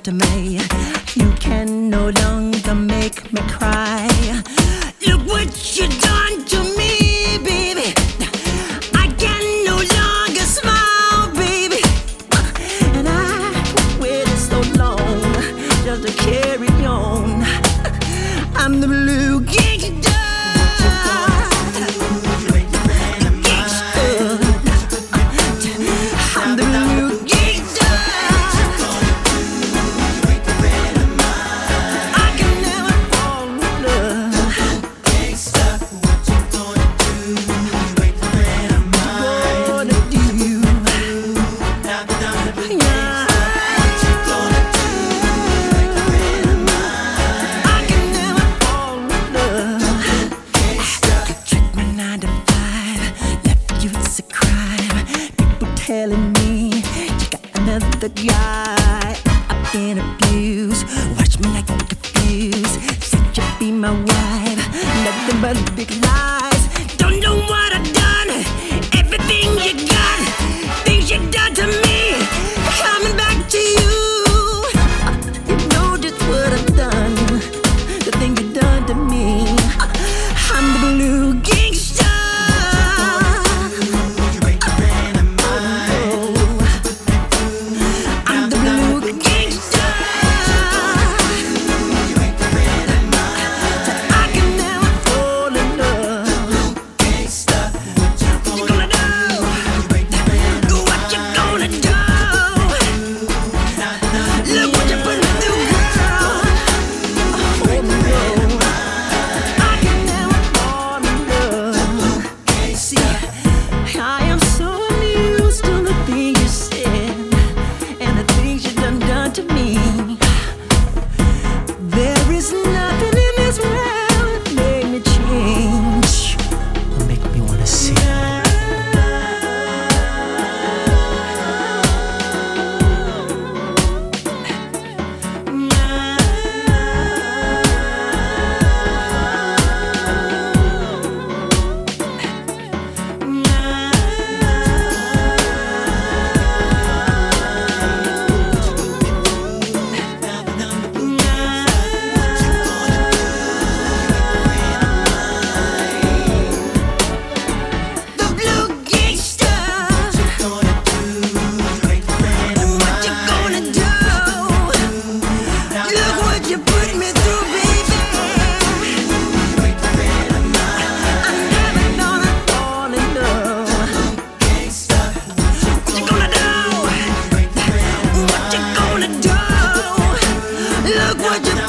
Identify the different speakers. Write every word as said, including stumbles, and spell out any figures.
Speaker 1: to me. You can no longer make me cry. Look what you done to me, baby. I can no longer smile, baby. And I waited so long just to carry on. I'm the blue gangster. Telling me you got another guy. I've been abused. Watch me, I get confused. Said you'd be my wife. Nothing but big lies. Don't know what I've done. Everything you got, things you done to me, coming back to you. You know just what I've done. The thing you done to me. I'm the blue gangster. Look what you